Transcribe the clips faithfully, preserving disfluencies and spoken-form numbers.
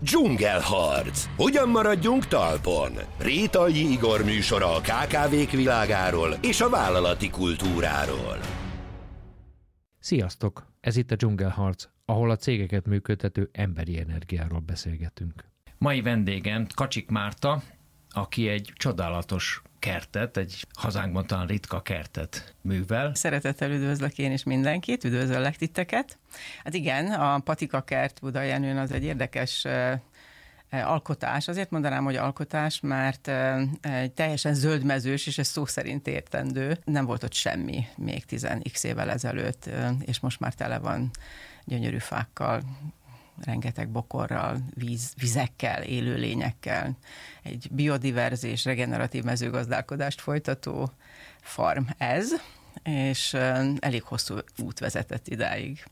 Dzsungelharc. Hogyan maradjunk talpon? Rétai Igor műsora a ká ká vék világáról és a vállalati kultúráról. Sziasztok! Ez itt a Dzsungelharc, ahol a cégeket működtető emberi energiáról beszélgetünk. Mai vendégem Kacsik Márta, aki egy csodálatos kertet, egy hazánkban talán ritka kertet művel. Szeretettel üdvözlök én is mindenkit, üdvözöllek titeket. Hát igen, a Patikakert Budajenőn az egy érdekes alkotás. Azért mondanám, hogy alkotás, mert egy teljesen zöldmezős, és ez szó szerint értendő. Nem volt ott semmi még tíz x évvel ezelőtt, és most már tele van gyönyörű fákkal, rengeteg bokorral, víz, vizekkel, élőlényekkel, egy biodiverz és regeneratív mezőgazdálkodást folytató farm ez, és elég hosszú út vezetett idáig.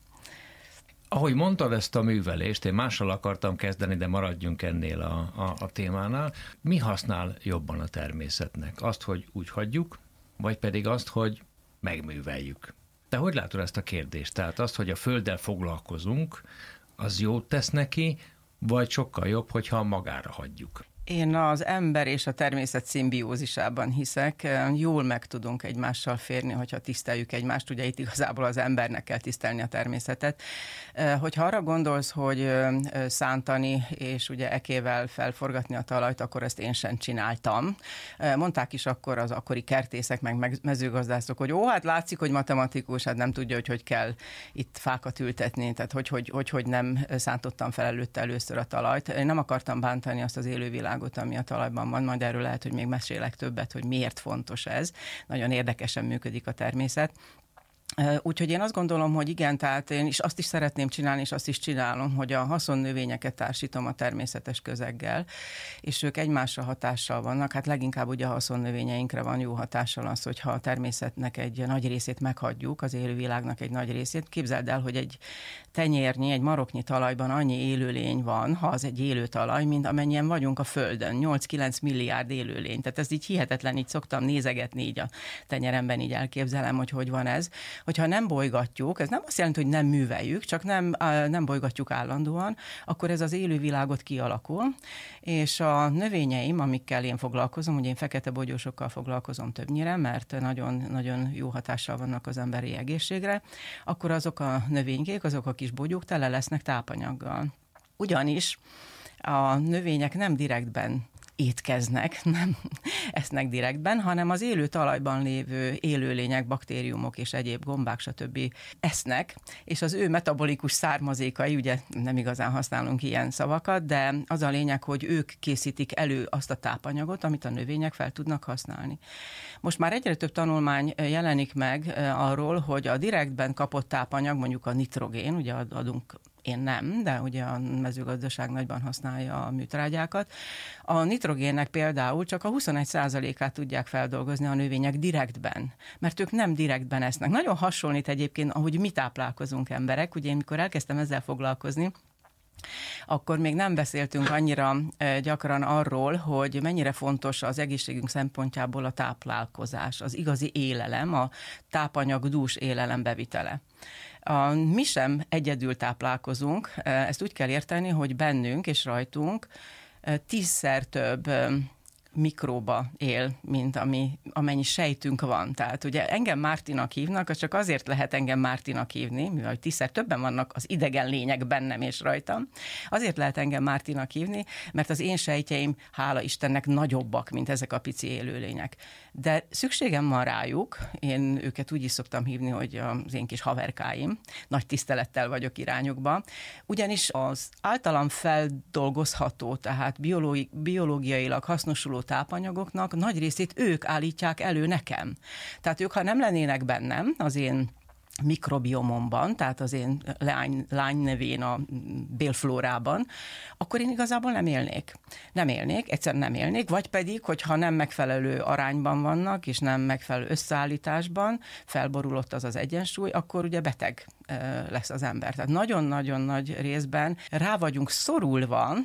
Ahogy mondtad ezt a művelést, én mással akartam kezdeni, de maradjunk ennél a, a, a témánál. Mi használ jobban a természetnek? Azt, hogy úgy hagyjuk, vagy pedig azt, hogy megműveljük? Te hogy látod ezt a kérdést? Tehát azt, hogy a földdel foglalkozunk, az jót tesz neki, vagy sokkal jobb, hogyha magára hagyjuk? Én az ember és a természet szimbiózisában hiszek. Jól meg tudunk egymással férni, hogyha tiszteljük egymást. Ugye itt igazából az embernek kell tisztelni a természetet. Hogyha arra gondolsz, hogy szántani és ugye ekével felforgatni a talajt, akkor ezt én sem csináltam. Mondták is akkor az akkori kertészek, meg mezőgazdászok, hogy ó, hát látszik, hogy matematikus, hát nem tudja, hogy hogy kell itt fákat ültetni, tehát hogy, hogy, hogy, hogy nem szántottam fel előtte először a talajt. Én nem akartam bántani azt az élővilágot, ami a talajban van, majd erről lehet, hogy még mesélek többet, hogy miért fontos ez. Nagyon érdekesen működik a természet. Úgyhogy én azt gondolom, hogy igen, tehát én is azt is szeretném csinálni, és azt is csinálom, hogy a haszonnövényeket társítom a természetes közeggel, és ők egymásra hatással vannak. Hát leginkább ugye a haszonnövényeinkre van jó hatással az, hogyha a természetnek egy nagy részét meghagyjuk, az élővilágnak egy nagy részét. Képzeld el, hogy egy tenyérnyi, egy maroknyi talajban annyi élőlény van, ha az egy élő talaj, mint amennyien vagyunk a Földön. nyolc-kilenc milliárd élőlény. Tehát ez így hihetetlen, így szoktam nézegetni így a tenyeremben, így elképzelem, hogy hogy van ez. Hogyha nem bolygatjuk, ez nem azt jelenti, hogy nem műveljük, csak nem, nem bolygatjuk állandóan, akkor ez az élővilágot kialakul, és a növényeim, amikkel én foglalkozom, ugye én fekete bogyósokkal foglalkozom többnyire, mert nagyon, nagyon jó hatással vannak az emberi egészségre, akkor azok a növénykék, azok a kis bogyók tele lesznek tápanyaggal. Ugyanis a növények nem direktben étkeznek, nem esznek direktben, hanem az élő talajban lévő élőlények, baktériumok és egyéb gombák, stb. Esznek, és az ő metabolikus származékai, ugye nem igazán használunk ilyen szavakat, de az a lényeg, hogy ők készítik elő azt a tápanyagot, amit a növények fel tudnak használni. Most már egyre több tanulmány jelenik meg arról, hogy a direktben kapott tápanyag, mondjuk a nitrogén, ugye adunk én nem, de ugye a mezőgazdaság nagyban használja a műtrágyákat. A nitrogénnek például csak a huszonegy százalékát tudják feldolgozni a növények direktben, mert ők nem direktben esznek. Nagyon hasonlít egyébként, ahogy mi táplálkozunk emberek. Ugye én mikor elkezdtem ezzel foglalkozni, akkor még nem beszéltünk annyira gyakran arról, hogy mennyire fontos az egészségünk szempontjából a táplálkozás, az igazi élelem, a tápanyagdús élelem bevitele. A, mi sem egyedül táplálkozunk, ezt úgy kell érteni, hogy bennünk és rajtunk tízszer több mikróba él, mint ami, amennyi sejtünk van. Tehát ugye engem Mártinak hívnak, az csak azért lehet engem Mártinak hívni, mivel tízszer többen vannak az idegen lények bennem és rajtam. Azért lehet engem Mártinak hívni, mert az én sejtjeim, hála Istennek, nagyobbak, mint ezek a pici élőlények. De szükségem van rájuk, én őket úgy is szoktam hívni, hogy az én kis haverkáim, nagy tisztelettel vagyok irányukba, ugyanis az általam feldolgozható, tehát biológi, biológiailag hasznosuló tápanyagoknak nagy részét ők állítják elő nekem. Tehát ők, ha nem lennének bennem, az én mikrobiomomban, tehát az én lány, lánynevén a bélflórában, akkor én igazából nem élnék. Nem élnék, egyszerűen nem élnék, vagy pedig, hogyha nem megfelelő arányban vannak, és nem megfelelő összeállításban, felborulott az az egyensúly, akkor ugye beteg lesz az ember. Tehát nagyon-nagyon nagy részben rá vagyunk szorulva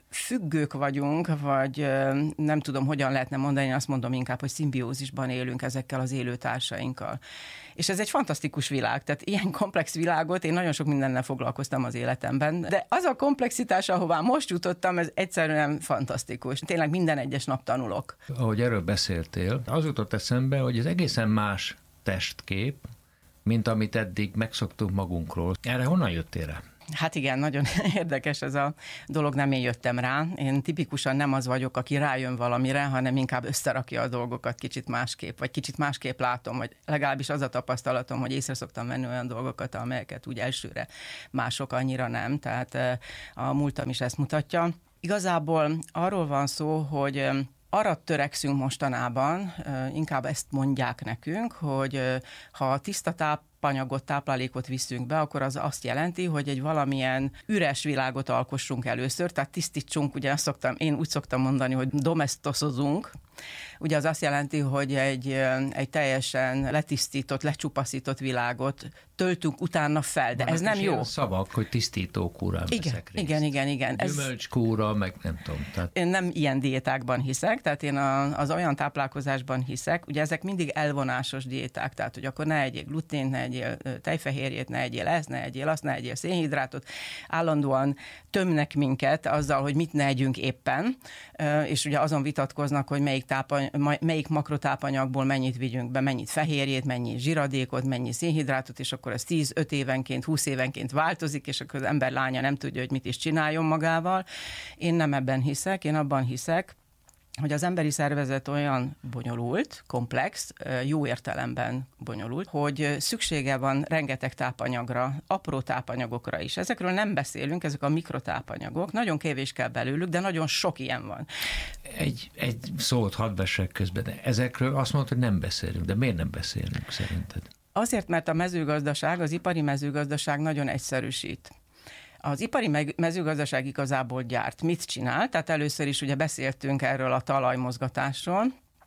függők vagyunk, vagy nem tudom, hogyan lehetne mondani, azt mondom inkább, hogy szimbiózisban élünk ezekkel az élő társainkkal. És ez egy fantasztikus világ, tehát ilyen komplex világot én nagyon sok mindennel foglalkoztam az életemben, de az a komplexitás, ahová most jutottam, ez egyszerűen fantasztikus. Tényleg minden egyes nap tanulok. Ahogy erről beszéltél, az jutott eszembe, hogy ez egészen más testkép, mint amit eddig megszoktunk magunkról. Erre honnan jöttél rá? Hát igen, nagyon érdekes ez a dolog, nem én jöttem rá. Én tipikusan nem az vagyok, aki rájön valamire, hanem inkább összerakja a dolgokat kicsit másképp, vagy kicsit másképp látom, vagy legalábbis az a tapasztalatom, hogy észre szoktam venni olyan dolgokat, amelyeket úgy elsőre mások annyira nem, tehát a múltam is ezt mutatja. Igazából arról van szó, hogy arra törekszünk mostanában, inkább ezt mondják nekünk, hogy ha tiszta tápanyagot, táplálékot viszünk be, akkor az azt jelenti, hogy egy valamilyen üres világot alkossunk először, tehát tisztítsunk, ugye azt szoktam, én úgy szoktam mondani, hogy domesztoszozunk. Ugye az azt jelenti, hogy egy, egy teljesen letisztított, lecsupaszított világot töltünk utána fel, de van ez nem jó. Szavak, hogy tisztítókúrán igen, veszek részt. Igen, igen, igen. Gyümölcskúra, meg nem tudom. Tehát... Én nem ilyen diétákban hiszek, tehát én a, az olyan táplálkozásban hiszek, ugye ezek mindig elvonásos diéták, tehát hogy akkor ne egyél glutént, ne egyél tejfehérjét, ne egyél ezt, ne egyél azt, ne egyél szénhidrátot, állandóan tömnek minket azzal, hogy mit ne együnk éppen, és ugye azon vitatkoznak, hogy melyik Tápany, melyik makrotápanyagból mennyit vigyünk be, mennyit fehérjét, mennyi zsiradékot, mennyi szénhidrátot, és akkor ez tíz-öt évenként, húsz évenként változik, és akkor az ember lánya nem tudja, hogy mit is csináljon magával. Én nem ebben hiszek, én abban hiszek, hogy az emberi szervezet olyan bonyolult, komplex, jó értelemben bonyolult, hogy szüksége van rengeteg tápanyagra, apró tápanyagokra is. Ezekről nem beszélünk, ezek a mikrotápanyagok, nagyon kevés kell belőlük, de nagyon sok ilyen van. Egy, egy szót hadd vessek közben, de ezekről azt mondod, hogy nem beszélünk, de miért nem beszélünk szerinted? Azért, mert a mezőgazdaság, az ipari mezőgazdaság nagyon egyszerűsít. Az ipari mezőgazdaság igazából gyárt. Mit csinál? Tehát először is ugye beszéltünk erről a talajmozgatásról,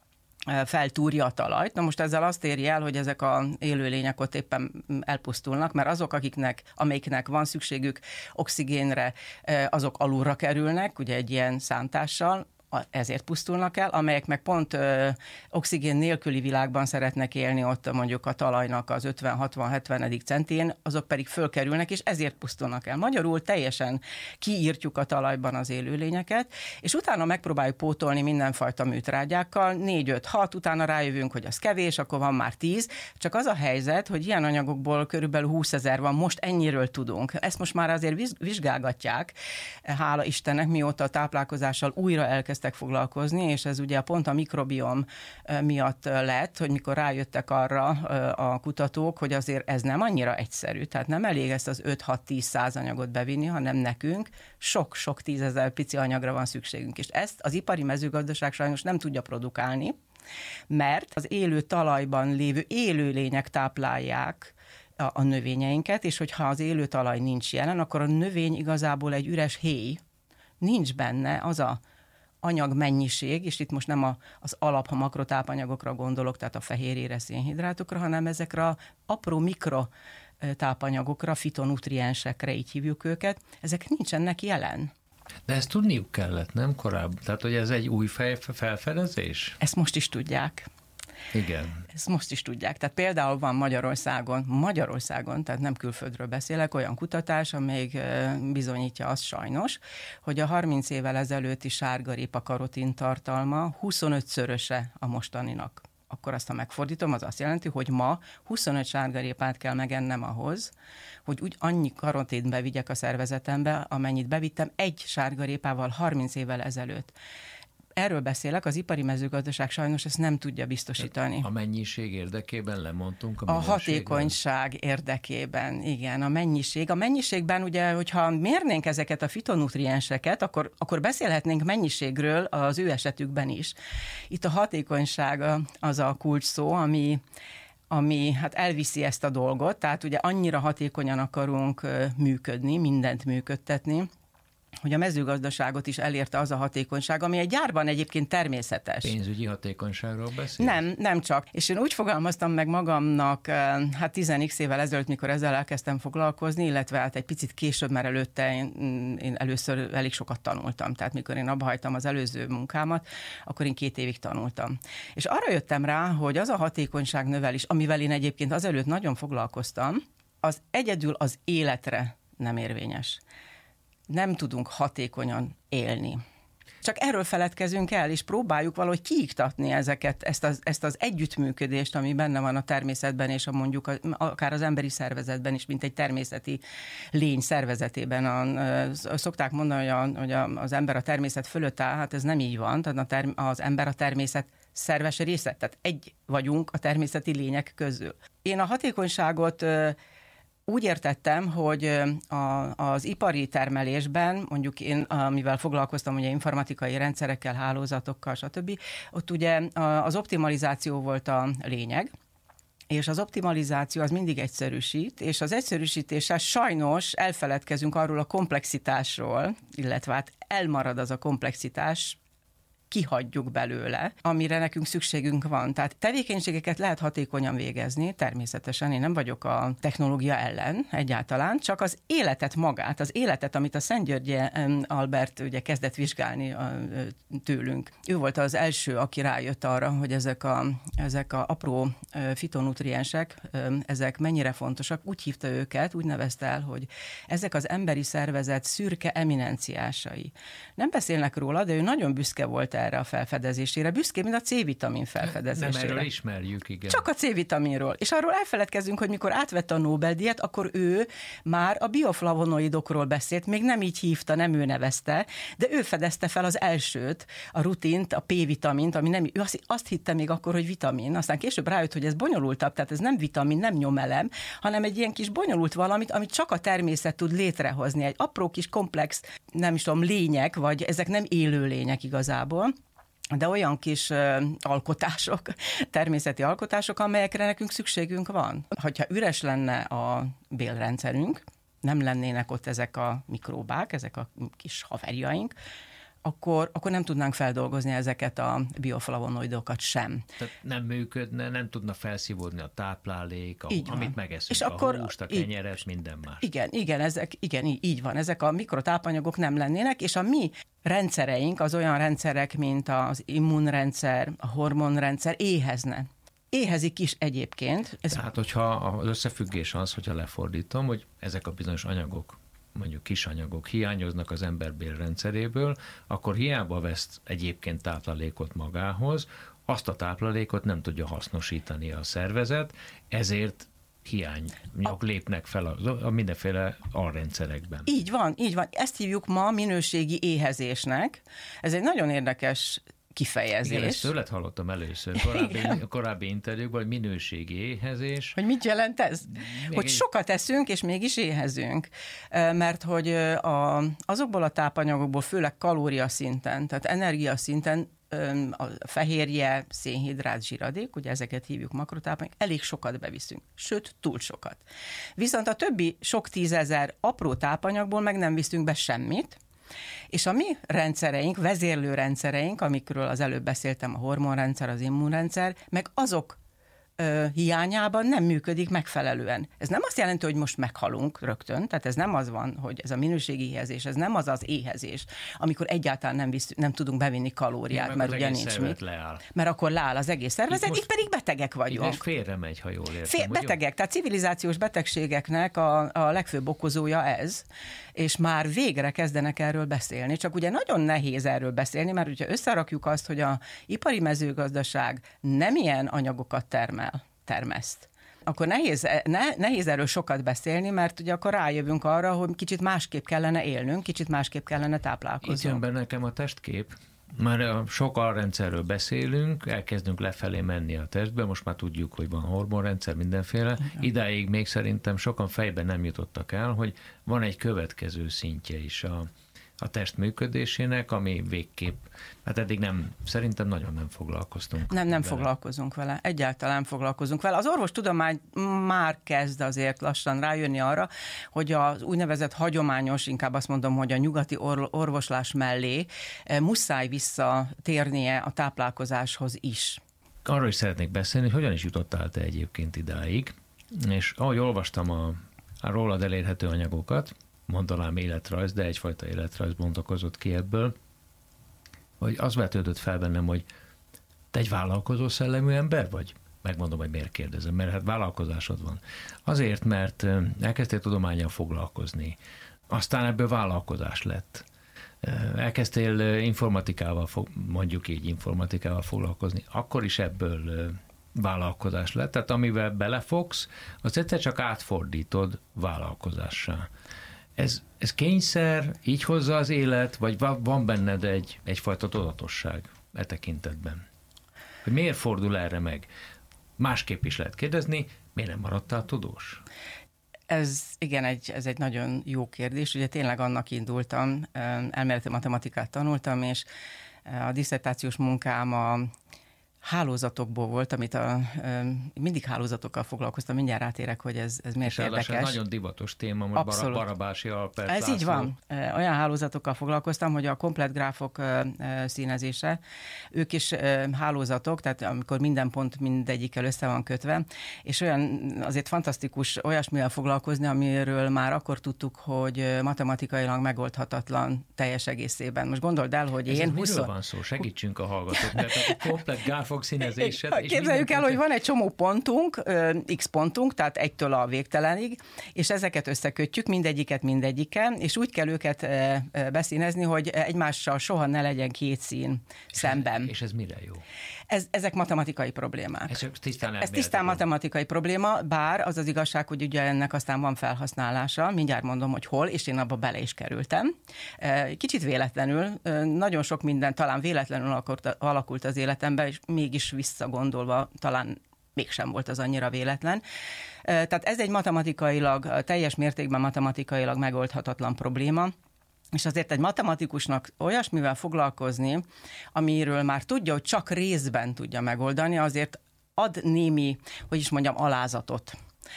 feltúrja a talajt. Na most ezzel azt éri el, hogy ezek az élőlények ott éppen elpusztulnak, mert azok, akiknek, amelyiknek van szükségük oxigénre, azok alulra kerülnek, ugye egy ilyen szántással, ezért pusztulnak el, amelyek meg pont ö, oxigén nélküli világban szeretnek élni ott mondjuk a talajnak az ötven-hatvan-hetven centén, azok pedig fölkerülnek, és ezért pusztulnak el. Magyarul teljesen kiírtjuk a talajban az élőlényeket, és utána megpróbáljuk pótolni mindenfajta műtrágyákkal, négy-öt-hat, utána rájövünk, hogy az kevés, akkor van már tíz, csak az a helyzet, hogy ilyen anyagokból körülbelül húszezer van, most ennyiről tudunk. Ezt most már azért vizsgálgatják, hála Istennek, mióta a táplálkozással újra elkezd foglalkozni, és ez ugye pont a mikrobiom miatt lett, hogy mikor rájöttek arra a kutatók, hogy azért ez nem annyira egyszerű, tehát nem elég ezt az öt-hat-tíz száz anyagot bevinni, hanem nekünk sok-sok tízezer pici anyagra van szükségünk, és ezt az ipari mezőgazdaság sajnos nem tudja produkálni, mert az élő talajban lévő élőlények táplálják a, a növényeinket, és hogyha az élő talaj nincs jelen, akkor a növény igazából egy üres héj, nincs benne az a anyagmennyiség, és itt most nem a, az alap, ha makrotápanyagokra gondolok, tehát a fehérjére, szénhidrátokra, hanem ezekre a apró mikrotápanyagokra, fitonutriensekre, így hívjuk őket, ezek nincsenek jelen. De ezt tudniuk kellett, nem korábban? Tehát, hogy ez egy új fej, felfedezés? Ezt most is tudják. Igen. Ezt most is tudják. Tehát például van Magyarországon, Magyarországon, tehát nem külföldről beszélek, olyan kutatás, amelyik bizonyítja azt sajnos, hogy a harminc évvel ezelőtti sárgarépa karotin tartalma huszonötszöröse a mostaninak. Akkor azt, ha megfordítom, az azt jelenti, hogy ma huszonöt sárgarépát kell megennem ahhoz, hogy úgy annyi karotint bevigyek a szervezetembe, amennyit bevittem egy sárgarépával harminc évvel ezelőtt. Erről beszélek, az ipari mezőgazdaság sajnos ezt nem tudja biztosítani. A mennyiség érdekében lemondtunk a A hatékonyság érdekében, igen, a mennyiség. A mennyiségben ugye, hogyha mérnénk ezeket a fitonutrienseket, akkor, akkor beszélhetnénk mennyiségről az ő esetükben is. Itt a hatékonyság az a kulcs szó, ami ami hát elviszi ezt a dolgot, tehát ugye annyira hatékonyan akarunk működni, mindent működtetni, hogy a mezőgazdaságot is elérte az a hatékonyság, ami egy gyárban egyébként természetes. Pénzügyi hatékonyságról beszél? Nem, nem csak. És én úgy fogalmaztam meg magamnak, hát tíz x évvel ezelőtt, mikor ezzel elkezdtem foglalkozni, illetve hát egy picit később, mert előtte én, én először elég sokat tanultam. Tehát mikor én abba hagytam az előző munkámat, akkor én két évig tanultam. És arra jöttem rá, hogy az a hatékonyság növelés, amivel én egyébként azelőtt nagyon foglalkoztam, az egyedül az életre nem érvényes. Nem tudunk hatékonyan élni. Csak erről feledkezünk el, és próbáljuk valahogy kiiktatni ezeket, ezt az, ezt az együttműködést, ami benne van a természetben, és a mondjuk a, akár az emberi szervezetben is, mint egy természeti lény szervezetében. A, a, szokták mondani, hogy, a, hogy a, az ember a természet fölött áll, hát ez nem így van, tehát a term, az ember a természet szerves része, tehát egy vagyunk a természeti lények közül. Én a hatékonyságot úgy értettem, hogy a, az ipari termelésben, mondjuk én, amivel foglalkoztam, ugye informatikai rendszerekkel, hálózatokkal, stb., ott ugye az optimalizáció volt a lényeg, és az optimalizáció az mindig egyszerűsít, és az egyszerűsítéssel sajnos elfeledkezünk arról a komplexitásról, illetve hát elmarad az a komplexitás, kihagyjuk belőle, amire nekünk szükségünk van. Tehát tevékenységeket lehet hatékonyan végezni, természetesen én nem vagyok a technológia ellen egyáltalán, csak az életet magát, az életet, amit a Szentgyörgyi Albert ugye kezdett vizsgálni tőlünk. Ő volt az első, aki rájött arra, hogy ezek a, ezek a apró fitonutriensek, ezek mennyire fontosak. Úgy hívta őket, úgy nevezte el, hogy ezek az emberi szervezet szürke eminenciásai. Nem beszélnek róla, de ő nagyon büszke volt erre a felfedezésére, büszké, mint a C-vitamin felfedezésére. Nem erről ismerjük, igen. Csak a C-vitaminról. És arról elfeledkezünk, hogy mikor átvette a Nobel-díjat, akkor ő már a bioflavonoidokról beszélt, még nem így hívta, nem ő nevezte, de ő fedezte fel az elsőt, a rutint, a P-vitamint, ami nem, ő azt, azt hitte még akkor, hogy vitamin. Aztán később rájött, hogy ez bonyolultabb, tehát ez nem vitamin, nem nyomelem, hanem egy ilyen kis bonyolult valamit, amit csak a természet tud létrehozni. Egy apró kis komplex, nem is tudom, lények, vagy ezek nem élő lények igazából, de olyan kis uh, alkotások, természeti alkotások, amelyekre nekünk szükségünk van. Hogyha üres lenne a bélrendszerünk, nem lennének ott ezek a mikróbák, ezek a kis haverjaink, akkor, akkor nem tudnánk feldolgozni ezeket a bioflavonoidokat sem. Tehát nem működne, nem tudna felszívódni a táplálék, a, amit megeszünk, és a akkor, húst, a kenyeret, minden más. Igen, igen, ezek, igen, így, így van. Ezek a mikrotápanyagok nem lennének, és a mi rendszereink, az olyan rendszerek, mint az immunrendszer, a hormonrendszer éhezne. Éhezik is egyébként. Ez... Tehát, hogyha az összefüggés az, hogyha lefordítom, hogy ezek a bizonyos anyagok, mondjuk kisanyagok hiányoznak az ember bélrendszeréből, akkor hiába vesz egyébként táplálékot magához, azt a táplálékot nem tudja hasznosítani a szervezet, ezért hiányok lépnek fel a, a mindenféle alrendszerekben. Így van, így van. Ezt hívjuk ma minőségi éhezésnek. Ez egy nagyon érdekes kifejezés. Igen, ezt tőled hallottam először korábbi, korábbi interjúkban, hogy minőségi éhezés. Hogy mit jelent ez? Még hogy egy... sokat eszünk, és mégis éhezünk. Mert hogy a, azokból a tápanyagokból, főleg kalória szinten, tehát energia szinten, a fehérje, szénhidrát, zsiradék, ugye ezeket hívjuk makrotápanyagok, elég sokat beviszünk, sőt, túl sokat. Viszont a többi sok tízezer apró tápanyagból meg nem viszünk be semmit, és a mi rendszereink, vezérlő rendszereink, amikről az előbb beszéltem, a hormonrendszer, az immunrendszer, meg azok ö, hiányában nem működik megfelelően. Ez nem azt jelenti, hogy most meghalunk rögtön, tehát ez nem az van, hogy ez a minőségi éhezés, ez nem az az éhezés, amikor egyáltalán nem, visz, nem tudunk bevinni kalóriát, ja, mert ugye nincs mit. Leáll. Mert akkor leáll az egész szervezet, itt, itt pedig betegek vagyunk. Itt félre megy, ha jól értem. Fél, betegek, tehát civilizációs betegségeknek a, a legfőbb okozója ez, és már végre kezdenek erről beszélni, csak ugye nagyon nehéz erről beszélni, mert ugye összerakjuk azt, hogy a ipari mezőgazdaság nem ilyen anyagokat termel, termeszt, akkor nehéz, ne, nehéz erről sokat beszélni, mert ugye akkor rájövünk arra, hogy kicsit másképp kellene élnünk, kicsit másképp kellene táplálkoznunk. Itt jön be nekem a testkép. Már sok alrendszerről beszélünk, elkezdünk lefelé menni a testbe, most már tudjuk, hogy van hormonrendszer, mindenféle. Igen. Idáig még szerintem sokan fejben nem jutottak el, hogy van egy következő szintje is a, a test működésének, ami végképp, hát eddig nem, szerintem nagyon nem foglalkoztunk. Nem, nem vele. foglalkozunk vele, egyáltalán foglalkozunk vele. Az orvostudomány már kezd azért lassan rájönni arra, hogy az úgynevezett hagyományos, inkább azt mondom, hogy a nyugati orvoslás mellé muszáj visszatérnie a táplálkozáshoz is. Arról is szeretnék beszélni, hogy hogyan is jutottál te egyébként idáig, és ahogy olvastam a, a rólad elérhető anyagokat, mondanám életrajz, de egyfajta életrajz bontakozott ki ebből, hogy az vetődött fel bennem, hogy te egy vállalkozó szellemű ember vagy? Megmondom, hogy miért kérdezem, mert hát vállalkozásod van. Azért, mert elkezdtél tudománnyal foglalkozni, aztán ebből vállalkozás lett. Elkezdtél informatikával, mondjuk így informatikával foglalkozni, akkor is ebből vállalkozás lett, tehát amivel belefogsz, azt egyszer csak átfordítod vállalkozássá. Ez, ez kényszer, így hozza az élet, vagy van benned egy, egyfajta tudatosság e tekintetben? Hogy miért fordul erre meg? Másképp is lehet kérdezni, miért nem maradtál tudós? Ez igen, egy, ez egy nagyon jó kérdés. Ugye tényleg annak indultam, elméleti matematikát tanultam, és a disszertációs munkám a hálózatokból volt, amit a, mindig hálózatokkal foglalkoztam, mindjárt rátérek, hogy ez, ez miért és érdekes. Ez nagyon divatos téma, most Abszolút. Barabási Alpert Ez László. így van. Olyan hálózatokkal foglalkoztam, hogy a komplett gráfok színezése, ők is hálózatok, tehát amikor minden pont mindegyikkel össze van kötve, és olyan azért fantasztikus olyasmivel foglalkozni, amiről már akkor tudtuk, hogy matematikailag megoldhatatlan teljes egészében. Most gondold el, hogy ez én... miről húsz... van szó? Segítsünk a hallgatóknak. A komplett gráfok színezése. Képzeljük el, hogy van egy csomó pontunk, x pontunk, tehát egytől a végtelenig, és ezeket összekötjük, mindegyiket mindegyikkel, és úgy kell őket beszínezni, hogy egymással soha ne legyen két szín szemben. És ez mire jó? Ez, ezek matematikai problémák. Ez csak tisztán Ez tisztán matematikai probléma, bár az az igazság, hogy ugye ennek aztán van felhasználása, mindjárt mondom, hogy hol, és én abba bele is kerültem. Kicsit véletlenül, nagyon sok minden talán véletlenül alakult az életemben, és mégis visszagondolva talán mégsem volt az annyira véletlen. Tehát ez egy matematikailag, teljes mértékben matematikailag megoldhatatlan probléma, és azért egy matematikusnak olyasmivel foglalkozni, amiről már tudja, hogy csak részben tudja megoldani, azért ad némi, hogy is mondjam, alázatot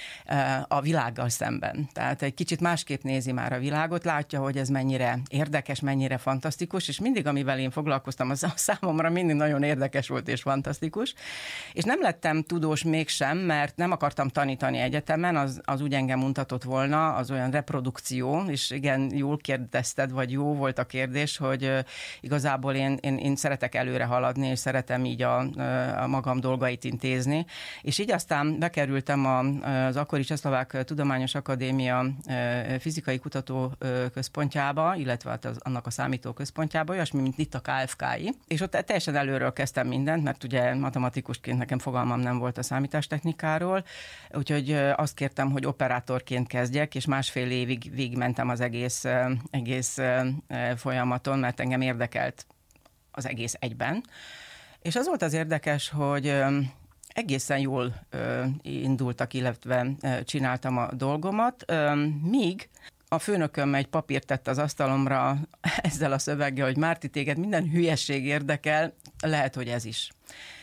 a világgal szemben. Tehát egy kicsit másképp nézi már a világot, látja, hogy ez mennyire érdekes, mennyire fantasztikus, és mindig, amivel én foglalkoztam, az a számomra mindig nagyon érdekes volt és fantasztikus. És nem lettem tudós mégsem, mert nem akartam tanítani egyetemen, az, az úgy engem mutatott volna, az olyan reprodukció, és igen, jól kérdezted, vagy jó volt a kérdés, hogy igazából én, én, én szeretek előre haladni, és szeretem így a, a magam dolgait intézni. És így aztán bekerültem a az akkori Csehszlovák Tudományos Akadémia fizikai kutatóközpontjába, illetve az, annak a számítóközpontjába, olyasmi, mint itt a ká ef ká-i, és ott teljesen előről kezdtem mindent, mert ugye matematikusként nekem fogalmam nem volt a számítástechnikáról, úgyhogy azt kértem, hogy operátorként kezdjek, és másfél évig végigmentem az egész, egész folyamaton, mert engem érdekelt az egész egyben. És az volt az érdekes, hogy egészen jól ö, indultak, illetve ö, csináltam a dolgomat, ö, míg a főnököm egy papírt tett az asztalomra ezzel a szöveggel, hogy Márti, téged minden hülyesség érdekel, lehet, hogy ez is.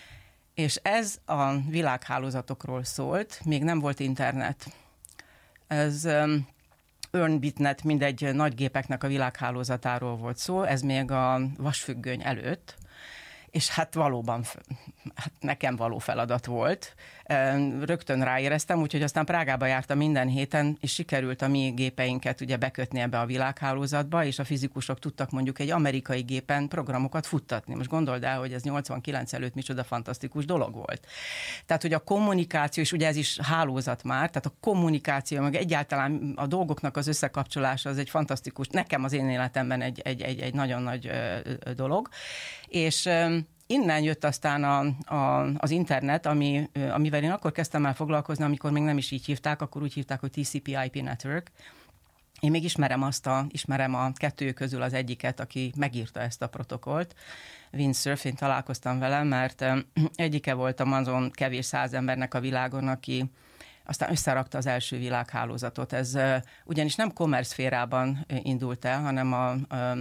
És ez a világhálózatokról szólt, még nem volt internet. Ez ö, EarnBitNet, mindegy nagygépeknek a világhálózatáról volt szó, ez még a vasfüggöny előtt, és hát valóban hát nekem való feladat volt. Rögtön ráéreztem, úgyhogy aztán Prágába jártam minden héten, és sikerült a mi gépeinket ugye bekötni ebbe a világhálózatba, és a fizikusok tudtak mondjuk egy amerikai gépen programokat futtatni. Most gondold el, hogy ez nyolcvankilenc előtt micsoda fantasztikus dolog volt. Tehát, hogy a kommunikáció, és ugye ez is hálózat már, tehát a kommunikáció, meg egyáltalán a dolgoknak az összekapcsolása az egy fantasztikus, nekem az én életemben egy, egy, egy, egy nagyon nagy dolog. És innen jött aztán a, a, az internet, ami, amivel én akkor kezdtem el foglalkozni, amikor még nem is így hívták, akkor úgy hívták, hogy té cé pé i pé Network. Én még ismerem azt a, ismerem a kettő közül az egyiket, aki megírta ezt a protokollt. Windsurf, én találkoztam vele, mert egyike voltam azon kevés száz embernek a világon, aki aztán összerakta az első világhálózatot. Ez ugyanis nem kommerszférában indult el, hanem a,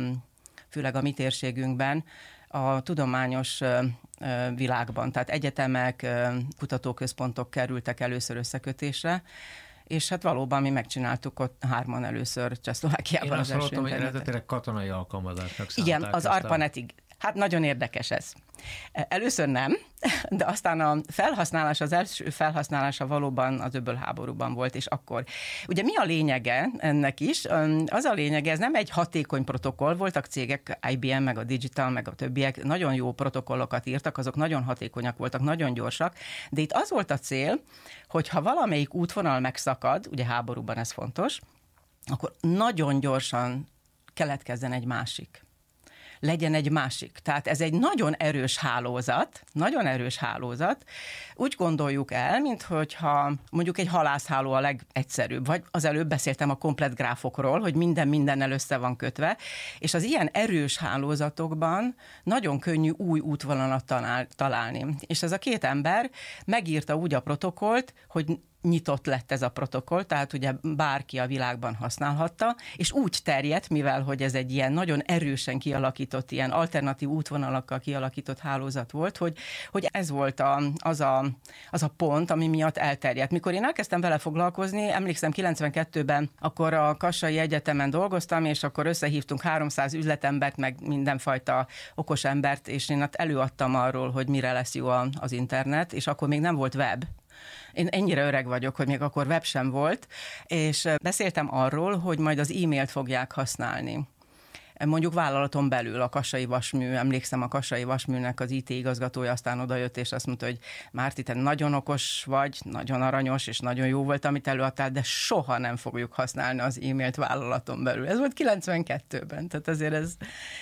főleg a mi térségünkben, a tudományos világban. Tehát egyetemek, kutatóközpontok kerültek először összekötésre, és hát valóban mi megcsináltuk ott hárman először Csehszlovákiában. Én azt hallottam, hogy eredetileg katonai alkalmazásnak szánták. Igen, az ARPANET-ig. Hát nagyon érdekes ez. Először nem, de aztán a felhasználás, az első felhasználása valóban az öbölháborúban volt, és akkor. Ugye mi a lényege ennek is? Az a lényege, ez nem egy hatékony protokoll, voltak cégek, I B M, meg a Digital, meg a többiek, nagyon jó protokollokat írtak, azok nagyon hatékonyak voltak, nagyon gyorsak, de itt az volt a cél, hogy ha valamelyik útvonal megszakad, ugye háborúban ez fontos, akkor nagyon gyorsan keletkezzen egy másik. Legyen egy másik. Tehát ez egy nagyon erős hálózat, nagyon erős hálózat. Úgy gondoljuk el, minthogyha mondjuk egy halászháló a legegyszerűbb, vagy az előbb beszéltem a komplett gráfokról, hogy minden mindennel össze van kötve, és az ilyen erős hálózatokban nagyon könnyű új útvonalat talál, találni. És ez a két ember megírta úgy a protokollt, hogy nyitott lett ez a protokoll, tehát ugye bárki a világban használhatta, és úgy terjedt, mivel hogy ez egy ilyen nagyon erősen kialakított, ilyen alternatív útvonalakkal kialakított hálózat volt, hogy, hogy ez volt a, az, a, az a pont, ami miatt elterjedt. Mikor én elkezdtem vele foglalkozni, emlékszem kilencvenkettőben, akkor a Kassai Egyetemen dolgoztam, és akkor összehívtunk háromszáz üzletembert, meg mindenfajta okos embert, és én ott előadtam arról, hogy mire lesz jó az internet, és akkor még nem volt web. Én ennyire öreg vagyok, hogy még akkor web sem volt, és beszéltem arról, hogy majd az e-mailt fogják használni. Mondjuk vállalaton belül a Kassai Vasmű, emlékszem a Kassai Vasműnek az I T igazgatója aztán odajött, és azt mondta, hogy Márti, te nagyon okos vagy, nagyon aranyos, és nagyon jó volt, amit előadtál, de soha nem fogjuk használni az e-mailt vállalaton belül. Ez volt kilencvenkettőben, tehát azért ez...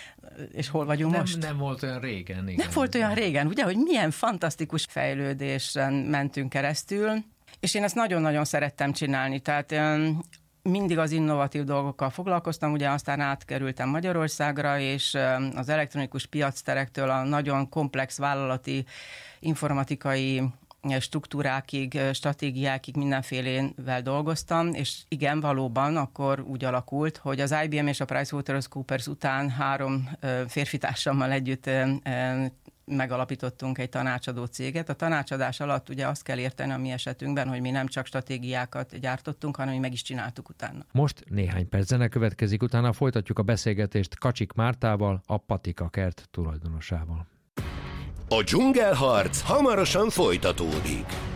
És hol vagyunk nem, most? Nem volt olyan régen. Igen. Nem volt olyan régen, ugye, hogy milyen fantasztikus fejlődésen mentünk keresztül, és én ezt nagyon-nagyon szerettem csinálni, tehát mindig az innovatív dolgokkal foglalkoztam, ugye aztán átkerültem Magyarországra, és az elektronikus piacterektől a nagyon komplex vállalati informatikai struktúrákig, stratégiákig mindenfélével dolgoztam, és igen, valóban akkor úgy alakult, hogy az I B M és a PricewaterhouseCoopers után három férfitársammal együtt megalapítottunk egy tanácsadó céget. A tanácsadás alatt ugye azt kell érteni a mi esetünkben, hogy mi nem csak stratégiákat gyártottunk, hanem mi meg is csináltuk utána. Most néhány perc zene következik, utána folytatjuk a beszélgetést Kacsik Mártával, a Patika Kert tulajdonosával. A dzsungelharc hamarosan folytatódik.